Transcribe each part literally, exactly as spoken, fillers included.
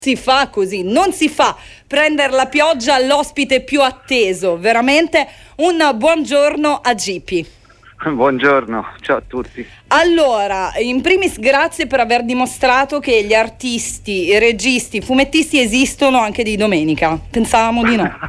Si fa così, non si fa prendere la pioggia all'ospite più atteso. Veramente un buongiorno a Gipi. Buongiorno, ciao a tutti. Allora, in primis grazie per aver dimostrato che gli artisti, i registi, i fumettisti esistono anche di domenica. Pensavamo di no.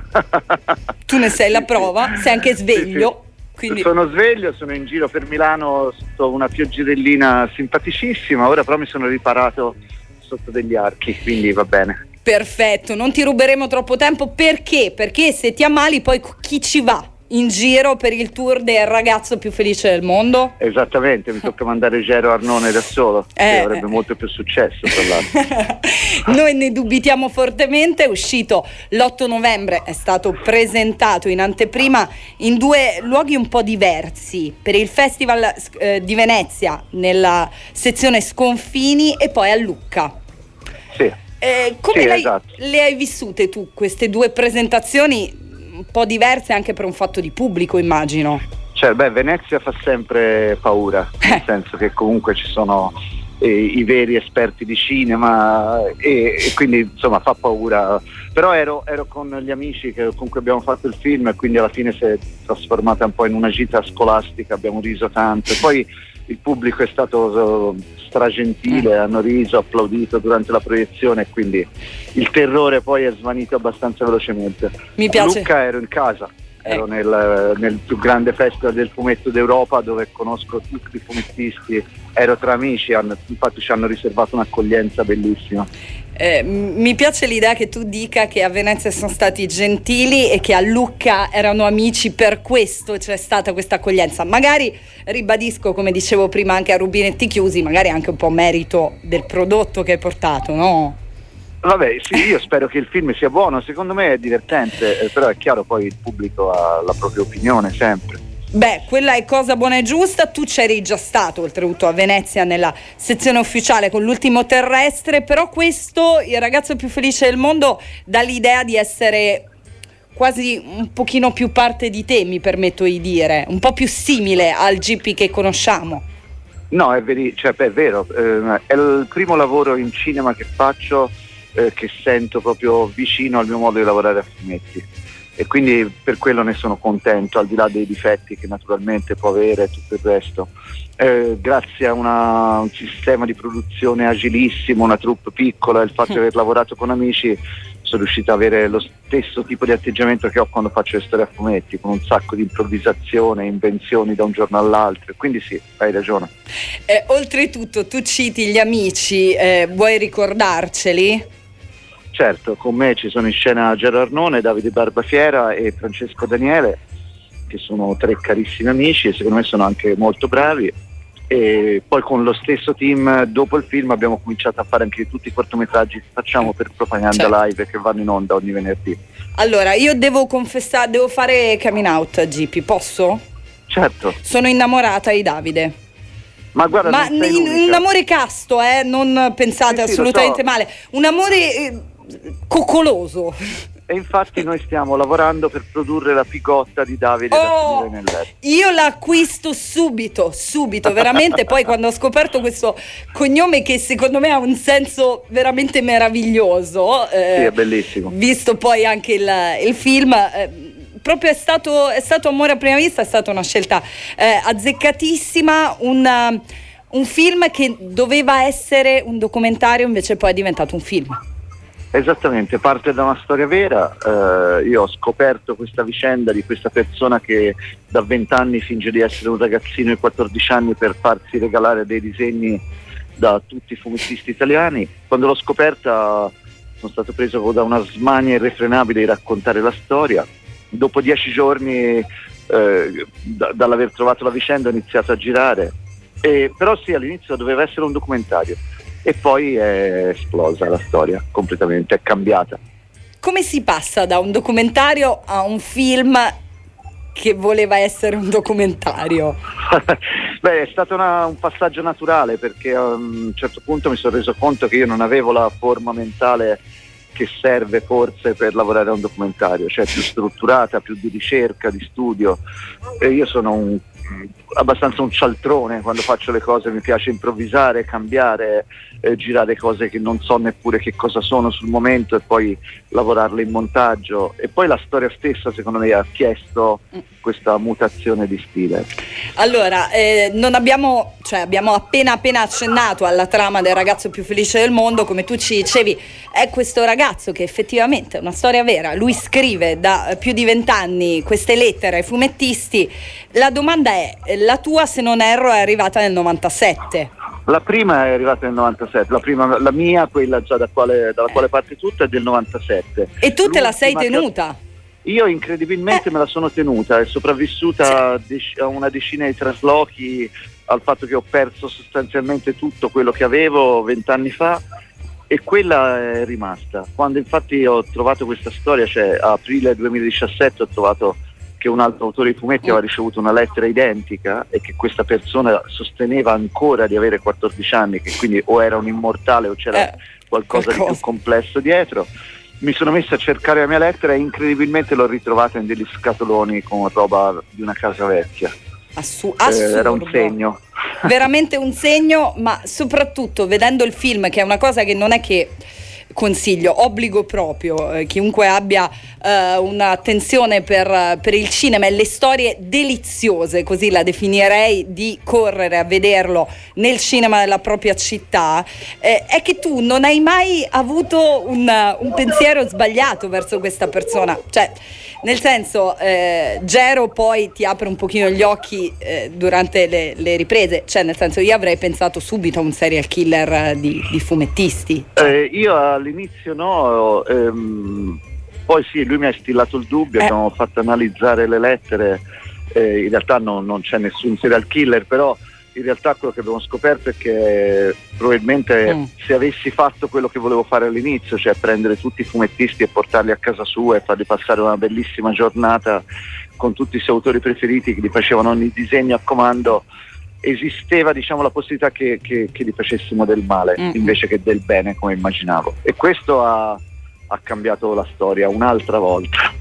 Tu ne sei la prova, sei anche sveglio. Sì, sì. Quindi... Sono sveglio, sono in giro per Milano sotto una pioggerellina simpaticissima, ora però mi sono riparato sotto degli archi, quindi va bene. Perfetto, non ti ruberemo troppo tempo. Perché? Perché se ti ammali poi chi ci va in giro per il tour del ragazzo più felice del mondo? Esattamente, mi tocca mandare Gero Arnone da solo, eh, che avrebbe eh. molto più successo tra l'altro. Noi ne dubitiamo fortemente. È uscito l'otto novembre, è stato presentato in anteprima in due luoghi un po' diversi, per il Festival eh, di Venezia nella sezione Sconfini e poi a Lucca. Sì. Eh, come sì, le, esatto. le hai vissute tu queste due presentazioni un po' diverse anche per un fatto di pubblico, immagino? Cioè, beh, Venezia fa sempre paura, nel eh. senso che comunque ci sono eh, i veri esperti di cinema e, e quindi insomma fa paura. Però ero, ero con gli amici che, con cui abbiamo fatto il film e quindi alla fine si è trasformata un po' in una gita scolastica, abbiamo riso tanto. E poi il pubblico è stato stragentile, hanno riso, applaudito durante la proiezione e quindi il terrore poi è svanito abbastanza velocemente. Mi piace. A Lucca ero in casa, ero nel, nel più grande festival del fumetto d'Europa dove conosco tutti i fumettisti, ero tra amici, hanno, infatti ci hanno riservato un'accoglienza bellissima. Eh, mi piace l'idea che tu dica che a Venezia sono stati gentili e che a Lucca erano amici, per questo c'è stata questa accoglienza. Magari, ribadisco, come dicevo prima, anche a rubinetti chiusi, magari anche un po' merito del prodotto che hai portato, no? Vabbè, sì, io spero che il film sia buono, secondo me è divertente, eh, però è chiaro poi il pubblico ha la propria opinione sempre. Beh, quella è cosa buona e giusta. Tu c'eri già stato oltretutto a Venezia nella sezione ufficiale con l'ultimo terrestre, però questo, il ragazzo più felice del mondo, dà l'idea di essere quasi un pochino più parte di te, mi permetto di dire, un po' più simile al Gipi che conosciamo. No, è, veri- cioè, beh, è vero, eh, è il primo lavoro in cinema che faccio eh, che sento proprio vicino al mio modo di lavorare a fumetti. E quindi per quello ne sono contento, al di là dei difetti che naturalmente può avere e tutto il resto. Eh, grazie a una, un sistema di produzione agilissimo, una troupe piccola e il fatto di aver lavorato con amici, sono riuscito ad avere lo stesso tipo di atteggiamento che ho quando faccio le storie a fumetti, con un sacco di improvvisazione, invenzioni da un giorno all'altro, quindi sì, hai ragione. Eh, oltretutto tu citi gli amici, eh, vuoi ricordarceli? Certo, con me ci sono in scena Gero Arnone, Davide Barbafiera e Francesco Daniele, che sono tre carissimi amici e secondo me sono anche molto bravi. E poi con lo stesso team dopo il film abbiamo cominciato a fare anche tutti i cortometraggi che facciamo per Propaganda certo. Live, che vanno in onda ogni venerdì. Allora, io devo confessare, devo fare coming out a Gipi, posso? Certo. Sono innamorata di Davide. Ma guarda, Ma non sei in, l'unica. Un amore casto, eh, non pensate sì, sì, assolutamente so. male. Un amore eh, coccoloso. E infatti noi stiamo lavorando per produrre la pigotta di Davide oh, da tenere nel letto. Io l'acquisto subito, subito, veramente. Poi quando ho scoperto questo cognome che secondo me ha un senso veramente meraviglioso, eh, sì, è bellissimo. Visto poi anche il, il film, eh, proprio è stato, è stato amore a prima vista, è stata una scelta eh, azzeccatissima, un, un film che doveva essere un documentario, invece poi è diventato un film. Esattamente, parte da una storia vera. Eh, io ho scoperto questa vicenda di questa persona che da vent'anni finge di essere un ragazzino di quattordici anni per farsi regalare dei disegni da tutti i fumettisti italiani. Quando l'ho scoperta sono stato preso da una smania irrefrenabile di raccontare la storia. Dopo dieci giorni eh, da, dall'aver trovato la vicenda ho iniziato a girare, e, però sì, all'inizio doveva essere un documentario. E poi è esplosa la storia, completamente, è cambiata. Come si passa da un documentario a un film che voleva essere un documentario? Beh, è stato una, un passaggio naturale, perché a un certo punto mi sono reso conto che io non avevo la forma mentale che serve forse per lavorare a un documentario, cioè più strutturata, più di ricerca, di studio. E io sono un abbastanza un cialtrone quando faccio le cose, mi piace improvvisare, cambiare, eh, girare cose che non so neppure che cosa sono sul momento e poi lavorarle in montaggio, e poi la storia stessa secondo me ha chiesto questa mutazione di stile. Allora, eh, non abbiamo, cioè abbiamo appena appena accennato alla trama del ragazzo più felice del mondo. Come tu ci dicevi, è questo ragazzo che effettivamente è una storia vera, lui scrive da più di vent'anni queste lettere ai fumettisti. La domanda è, la tua, se non erro, è arrivata nel novantasette? La prima è arrivata nel novantasette, la prima, la mia, quella già da quale, dalla quale parte tutta, è del novantasette. E tu te la sei tenuta? Io incredibilmente eh. me la sono tenuta, è sopravvissuta sì. a una decina di traslochi, al fatto che ho perso sostanzialmente tutto quello che avevo vent'anni fa, e quella è rimasta. Quando infatti ho trovato questa storia, cioè a aprile duemiladiciassette, ho trovato che un altro autore di fumetti aveva ricevuto una lettera identica e che questa persona sosteneva ancora di avere quattordici anni, che quindi o era un immortale o c'era eh, qualcosa, qualcosa di più complesso dietro. Mi sono messo a cercare la mia lettera e incredibilmente l'ho ritrovata in degli scatoloni con roba di una casa vecchia. Assu- assurdo. Eh, era un segno. Veramente un segno, ma soprattutto vedendo il film, che è una cosa che non è che consiglio, obbligo proprio eh, chiunque abbia eh, un'attenzione per, per il cinema e le storie deliziose, così la definirei, di correre a vederlo nel cinema della propria città, eh, è che tu non hai mai avuto un, un pensiero sbagliato verso questa persona, cioè nel senso, eh, Gero poi ti apre un pochino gli occhi eh, durante le, le riprese, cioè nel senso, io avrei pensato subito a un serial killer di, di fumettisti. Eh, io all'inizio no, ehm, poi sì, lui mi ha instillato il dubbio, eh. abbiamo fatto analizzare le lettere, eh, in realtà no, non c'è nessun serial killer, però in realtà quello che abbiamo scoperto è che probabilmente mm. se avessi fatto quello che volevo fare all'inizio, cioè prendere tutti i fumettisti e portarli a casa sua e farli passare una bellissima giornata con tutti i suoi autori preferiti che gli facevano ogni disegno a comando, esisteva, diciamo, la possibilità che, che, che gli facessimo del male mm. invece che del bene, come immaginavo, e questo ha, ha cambiato la storia un'altra volta.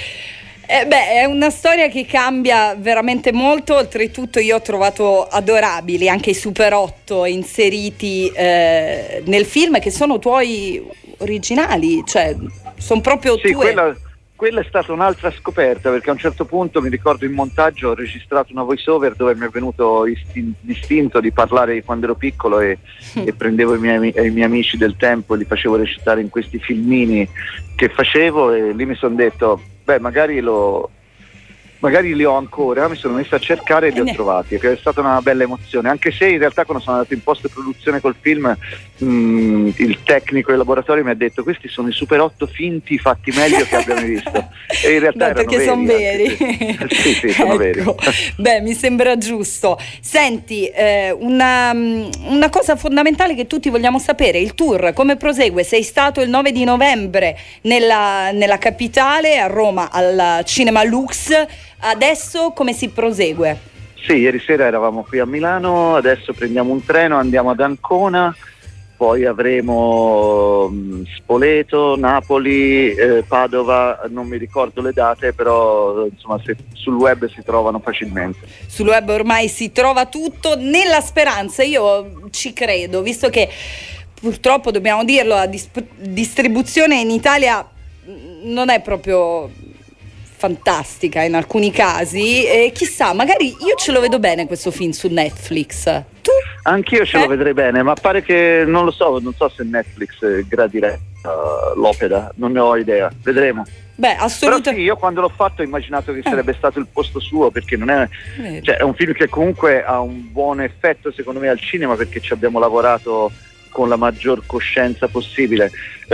Eh beh, è una storia che cambia veramente molto. Oltretutto io ho trovato adorabili anche i Super otto inseriti eh, nel film, che sono tuoi originali, cioè sono proprio sì, tue. Quella, quella è stata un'altra scoperta, perché a un certo punto, mi ricordo, in montaggio ho registrato una voice over dove mi è venuto istin- distinto di parlare di quando ero piccolo e, mm. e prendevo i miei, i miei amici del tempo e li facevo recitare in questi filmini che facevo, e lì mi sono detto, beh, magari lo magari li ho ancora, mi sono messo a cercare e li ho trovati, che è stata una bella emozione, anche se in realtà quando sono andato in post produzione col film mh, il tecnico del laboratorio mi ha detto: questi sono i Super otto finti fatti meglio che abbiamo visto, e in realtà no, perché sono veri, veri. sì, sì, sono ecco. veri. Beh, mi sembra giusto. Senti, eh, una, una cosa fondamentale che tutti vogliamo sapere: il tour come prosegue? Sei stato il nove di novembre nella, nella capitale, a Roma, al Cinema Lux. Adesso come si prosegue? Sì, ieri sera eravamo qui a Milano, adesso prendiamo un treno, andiamo ad Ancona, poi avremo Spoleto, Napoli, eh, Padova, non mi ricordo le date, però insomma se, sul web si trovano facilmente. Sul web ormai si trova tutto, nella speranza, io ci credo, visto che purtroppo dobbiamo dirlo, la dis- distribuzione in Italia non è proprio fantastica in alcuni casi, e chissà, magari io ce lo vedo bene questo film su Netflix. Tu? Anch'io ce eh? lo vedrei bene, ma pare che non lo so, non so se Netflix gradirà uh, l'opera, non ne ho idea, vedremo. Beh, assolutamente. Però sì, io quando l'ho fatto ho immaginato che sarebbe eh. stato il posto suo, perché non è, cioè, è un film che comunque ha un buon effetto secondo me al cinema, perché ci abbiamo lavorato con la maggior coscienza possibile,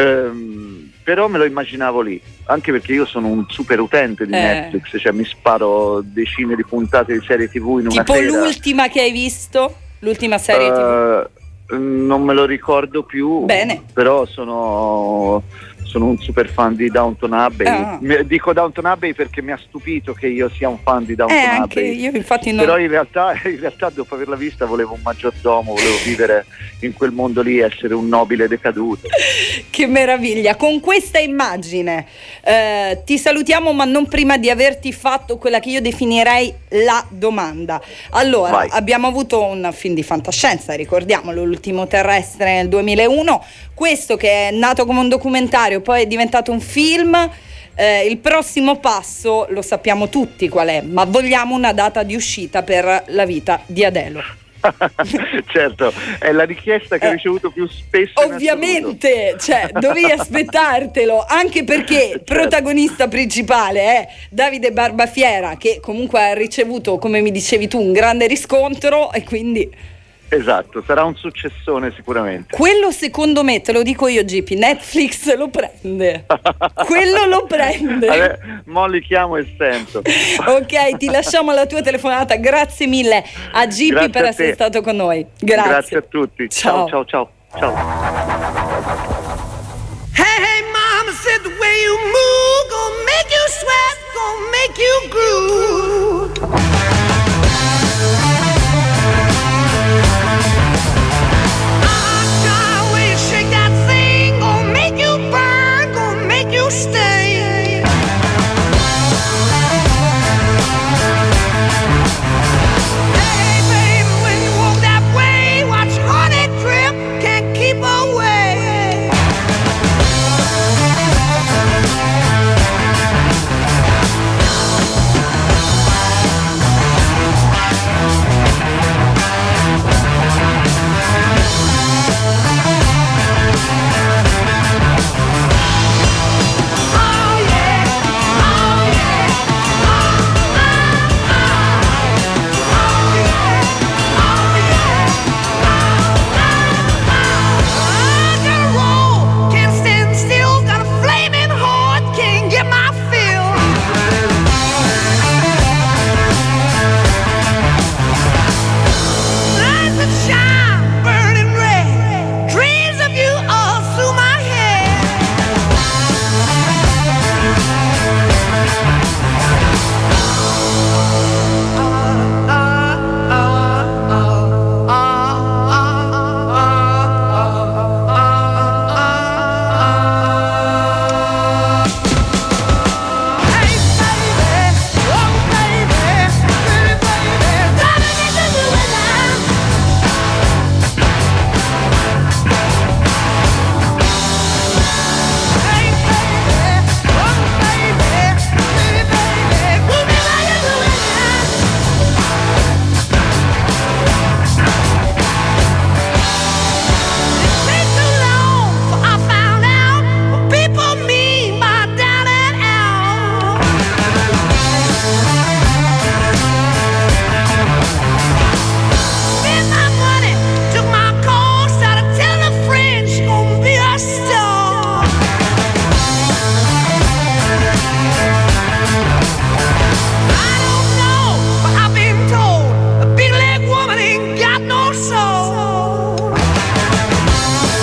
ehm, però me lo immaginavo lì, anche perché io sono un super utente di eh. Netflix, cioè mi sparo decine di puntate di serie tv in una tipo sera. Tipo l'ultima che hai visto? L'ultima serie uh, tv? Non me lo ricordo più. Bene. Però sono, sono un super fan di Downton Abbey. Ah. Mi- dico Downton Abbey perché mi ha stupito che io sia un fan di Downton Eh, Abbey. anche io infatti non... Però in realtà, in realtà dopo averla vista volevo un maggiordomo, volevo vivere in quel mondo lì, essere un nobile decaduto. Che meraviglia, con questa immagine eh, ti salutiamo, ma non prima di averti fatto quella che io definirei la domanda. Allora, Vai. abbiamo avuto un film di fantascienza, ricordiamolo, L'ultimo terrestre nel duemilauno, questo che è nato come un documentario, poi è diventato un film. Eh, il prossimo passo lo sappiamo tutti qual è, ma vogliamo una data di uscita per La vita di Adelo. Certo, è la richiesta che ho Eh, ricevuto più spesso. in Ovviamente, cioè, dovevi aspettartelo, anche perché Certo. protagonista principale è Davide Barbafiera, che comunque ha ricevuto, come mi dicevi tu, un grande riscontro, e quindi Esatto, sarà un successone sicuramente. quello, secondo me, te lo dico io, G P, Netflix lo prende. Quello lo prende. Vabbè, mo li chiamo e sento. Ok, ti lasciamo la tua telefonata. Grazie mille a G P Grazie per a essere te. stato con noi. Grazie. Grazie a tutti. Ciao. Ciao, ciao, ciao. Ciao. Hey, hey, mama said the way you move gonna make you sweat, gonna make you groove. Ah, God, way you shake that thing, gonna make you burn, gonna make you stay.